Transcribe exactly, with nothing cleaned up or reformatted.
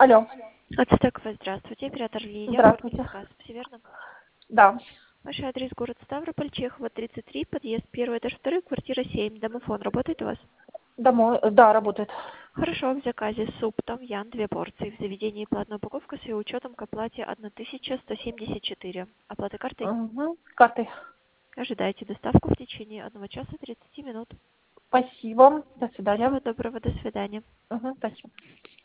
Алло. Ацтекова, здравствуйте. Оператор Лилия, Здравствуйте. Оргсказ. Все верно? Да. Ваш адрес город Ставрополь, Чехова, тридцать три, подъезд первый, этаж второй, квартира семь. Домофон работает у вас? Домой. Да, работает. Хорошо, в заказе суп том ян две порции. В заведении платная упаковка с ее учетом к оплате тысяча сто семьдесят четыре. Оплата картой? Угу. Картой. Ожидайте доставку в течение одного часа тридцати минут. Спасибо. До свидания. Всего доброго, до свидания. Угу. Спасибо.